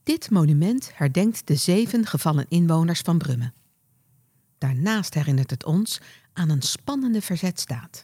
Dit monument herdenkt de 7 gevallen inwoners van Brummen. Daarnaast herinnert het ons aan een spannende verzetsdaad.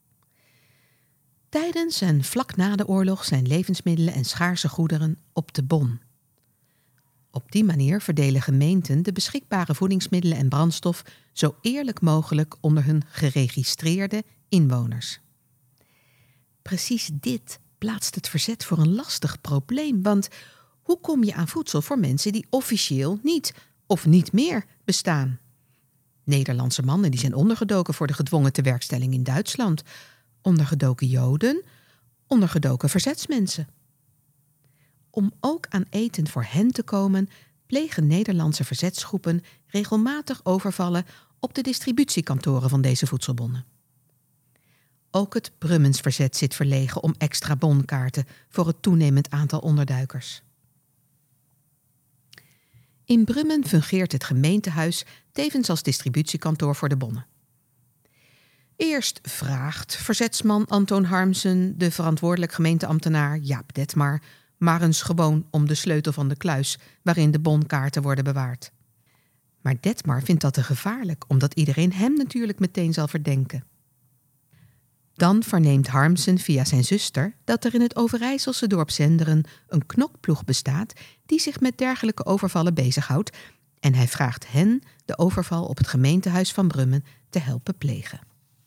Tijdens en vlak na de oorlog zijn levensmiddelen en schaarse goederen op de bon. Op die manier verdelen gemeenten de beschikbare voedingsmiddelen en brandstof zo eerlijk mogelijk onder hun geregistreerde inwoners. Precies dit plaatst het verzet voor een lastig probleem, want hoe kom je aan voedsel voor mensen die officieel niet of niet meer bestaan? Nederlandse mannen die zijn ondergedoken voor de gedwongen tewerkstelling in Duitsland, ondergedoken Joden, ondergedoken verzetsmensen. Om ook aan eten voor hen te komen, plegen Nederlandse verzetsgroepen regelmatig overvallen op de distributiekantoren van deze voedselbonnen. Ook het Brummens verzet zit verlegen om extra bonkaarten voor het toenemend aantal onderduikers. In Brummen fungeert het gemeentehuis tevens als distributiekantoor voor de bonnen. Eerst vraagt verzetsman Antoon Harmsen de verantwoordelijk gemeenteambtenaar Jaap Detmar maar eens gewoon om de sleutel van de kluis waarin de bonkaarten worden bewaard. Maar Detmar vindt dat te gevaarlijk, omdat iedereen hem natuurlijk meteen zal verdenken. Dan verneemt Harmsen via zijn zuster dat er in het Overijsselse dorp Zenderen een knokploeg bestaat die zich met dergelijke overvallen bezighoudt en hij vraagt hen de overval op het gemeentehuis van Brummen te helpen plegen.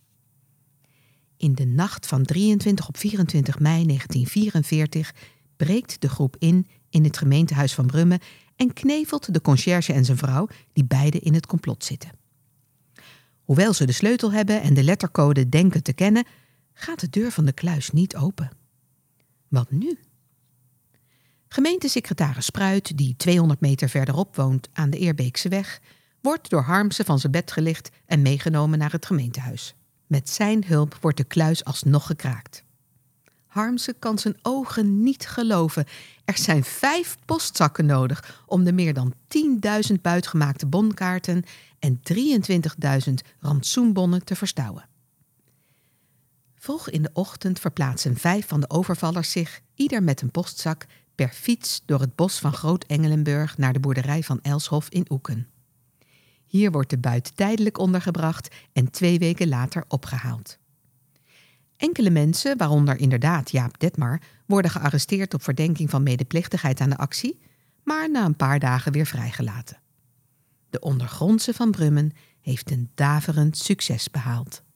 In de nacht van 23 op 24 mei 1944 breekt de groep in het gemeentehuis van Brummen en knevelt de conciërge en zijn vrouw die beide in het complot zitten. Hoewel ze de sleutel hebben en de lettercode denken te kennen, gaat de deur van de kluis niet open. Wat nu? Gemeentesecretaris Spruit, die 200 meter verderop woont aan de Eerbeekseweg, wordt door Harmsen van zijn bed gelicht en meegenomen naar het gemeentehuis. Met zijn hulp wordt de kluis alsnog gekraakt. Harmsen kan zijn ogen niet geloven. Er zijn 5 postzakken nodig om de meer dan 10.000 buitgemaakte bonkaarten en 23.000 rantsoenbonnen te verstouwen. Vroeg in de ochtend verplaatsen 5 van de overvallers zich, ieder met een postzak, per fiets door het bos van Groot-Engelenburg naar de boerderij van Elshoff in Oeken. Hier wordt de buit tijdelijk ondergebracht en 2 weken later opgehaald. Enkele mensen, waaronder inderdaad Jaap Detmar, worden gearresteerd op verdenking van medeplichtigheid aan de actie, maar na een paar dagen weer vrijgelaten. De ondergrondse van Brummen heeft een daverend succes behaald.